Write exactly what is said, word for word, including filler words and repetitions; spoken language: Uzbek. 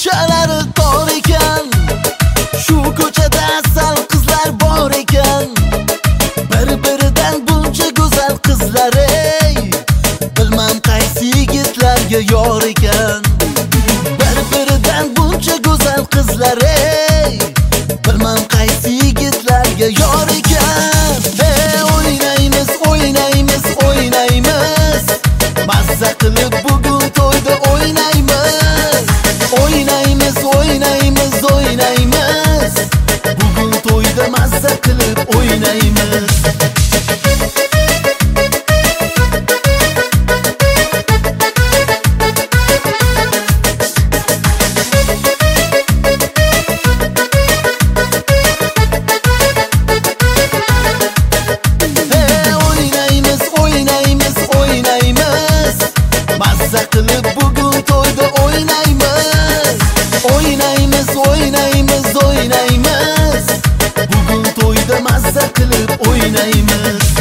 ko'chalari tor ekan, shu ko'chada asal qizlar bor ekan. Bir-biridan buncha go'zal qizlar ey, bilmam qaysi yigitlarga yor ekan. Bir-biridan buncha go'zal qizlar ey, bilmam qaysi yigitlarga yor ekan. Ey o'ynaymiz, o'ynaymiz, o'ynaymiz, mazza qilib bugun to'yda o'ynaymiz. O'ynaymiz, o'ynaymiz, o'ynaymiz, bugun to'yda mazza qilib o'ynaymiz. Qilib bugun to'yda o'ynaymiz. O'ynaymiz, o'ynaymiz, o'ynaymiz, bugun to'yda mazza qilib o'ynaymiz.